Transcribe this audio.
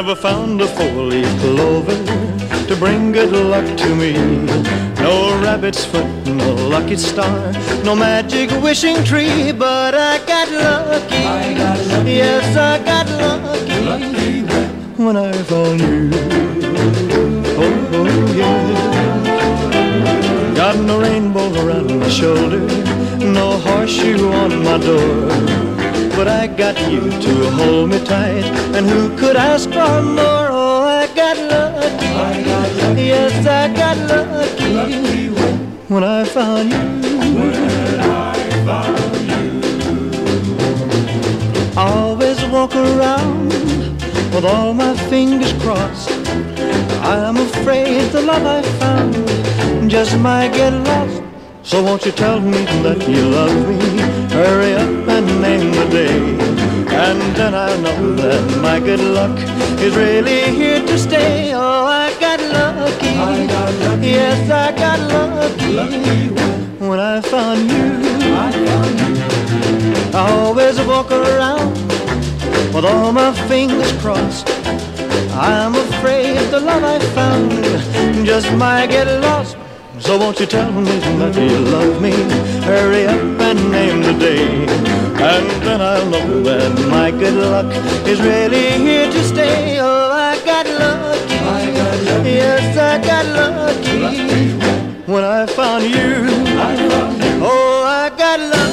never found a four-leaf clover to bring good luck to me. No rabbit's foot, no lucky star, no magic wishing tree, but I got lucky. Yes, I got lucky when I found you. Oh, yeah. Got no rainbow around my shoulder, no horseshoe on my door, but I got you to hold me tight, and who could ask for more? Oh, I got lucky. Yes, I got lucky when I found you. I always walk around with all my fingers crossed. I'm afraid the love I found just might get lost. So won't you tell me that you love me? Hurry up and name the day, and then I'll know that my good luck is really here to stay. Oh, I got lucky. Yes, I got lucky when I found you. I always walk around with all my fingers crossed. I'm afraid the love I found just might get lost. So won't you tell me that you love me? Hurry up and name the day, and then I'll know that my good luck is really here to stay. Oh, I got lucky. Yes, I got lucky when I found you. Oh, I got lucky.